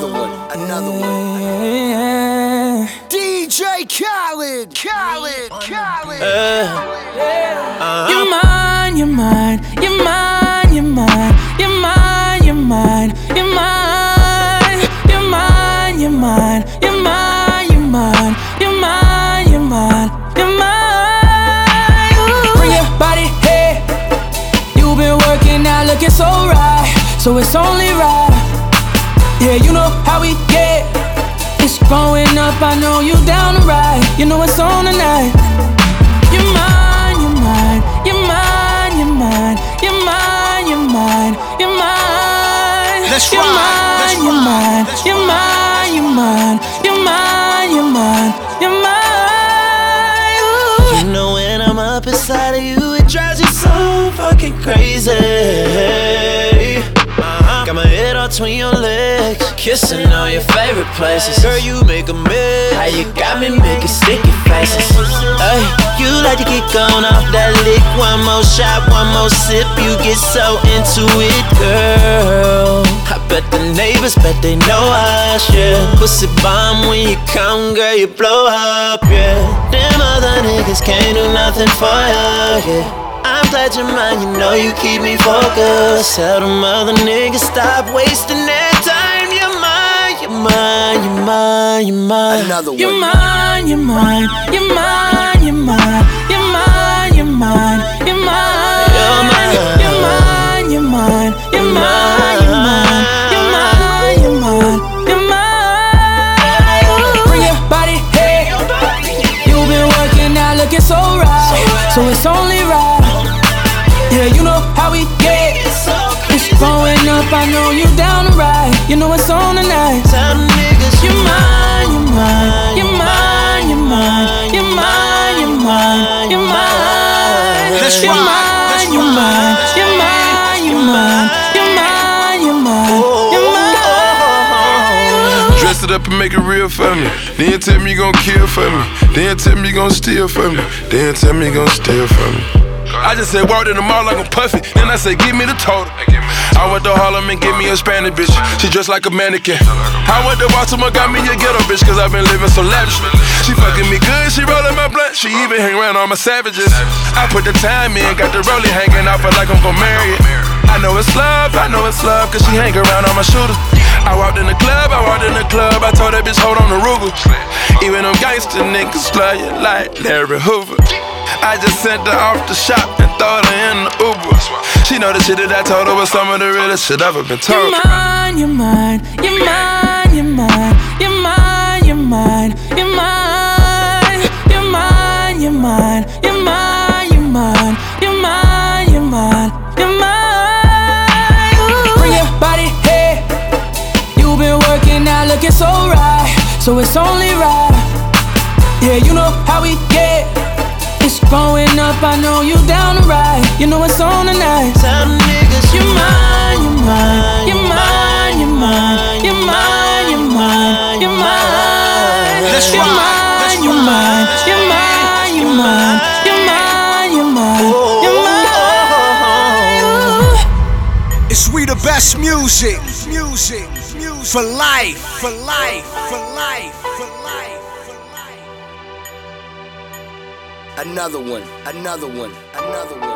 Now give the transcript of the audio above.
Another one, another one. DJ Khaled. You're mine, you're mine, you're mine, you're mine, you're mine, you're mine, you're mine, you're mine, you're mine, you're mine, you're mine, you're mine, you're mine, you're mine. Bring your body here. You've been working out, looking so right, so it's only right. Yeah, you know how we get. It's going up, I know you down to ride. You know it's on tonight. You're mine, you're mine, you're mine, you're mine, you're mine, you're mine, you're mine. You're mine, you're mine, you're mine, you're mine, you're mine, you're mine, you're mine. Ooh. You know when I'm up inside of you, it drives you so fucking crazy. Got my head all between your legs, kissing all your favorite places. Girl, you make a mess. How you got me making sticky faces? Ay, you like to get gone off that lick. One more shot, one more sip. You get so into it, girl. I bet the neighbors bet they know us, yeah. Pussy bomb when you come, girl, you blow up, yeah. Them other niggas can't do nothing for you, yeah. I'm glad you're mine, you know you keep me focused. Tell them other niggas stop wasting their time. You're mine, you're mine, you're mine, you're mine. Another one. You're mine, you're mine, you're mine, you're mine, you're mine, you're mine, you're mine. You're mine, you're mine, you're mine, you're mine, you're mine, you're mine, you're mine. Bring your body here. You've been working out, looking so right, so it's only right. Yeah, you know how we get. It's going up, I know you down to ride. You know it's on tonight. Tell them niggas you're mine, you're mine, you're mine, you're mine, you're mine, you're mine, you're mine. You're mine, you're mine, you're mine, you're mine, you're mine, you're mine, you're mine. Dress it up and make it real for me. Then tell me you gon' kill for me. Then tell me you gon' steal for me. Then tell me you gon' steal for me. I just said walked in the mall like I'm puffy. Then I said give me the total. I went to Harlem and gave me a Spanish bitch. She dressed like a mannequin. I went to Baltimore, got me a ghetto bitch, cause I've been living so lavish. She fucking me good, she rollin' my blunt. She even hang around all my savages. I put the time in, got the rollie hanging out, feel like I'm gon' marry it. I know it's love, cause she hang around all my shooters. I walked in the club, I told that bitch hold on the Ruger. Even them gangster niggas love you like Larry Hoover. I just sent her off the shop and throwed her in the Uber. She know the shit that I told her was some of the realest shit I've ever been told. You're mine, you're mine, you're mine, you're mine, you're mine, you're mine, you're mine, you're mine, you're mine, you're mine, you're mine, you're mine, you're mine, you're mine. Bring your body here. You've been working out, looking so right, so it's only right. Yeah, you know how we get. It's going up, I know you down to ride. You know it's on tonight. Tell them niggas you're mine, you're mine, you're mine, you're mine, you're mine, you're mine, you're mine. You're mine, you're mine, you're mine, you're mine, you're mine, you're mine, you're mine. It's we the best music. For life, for life, for life, for life. Another one, another one, another one.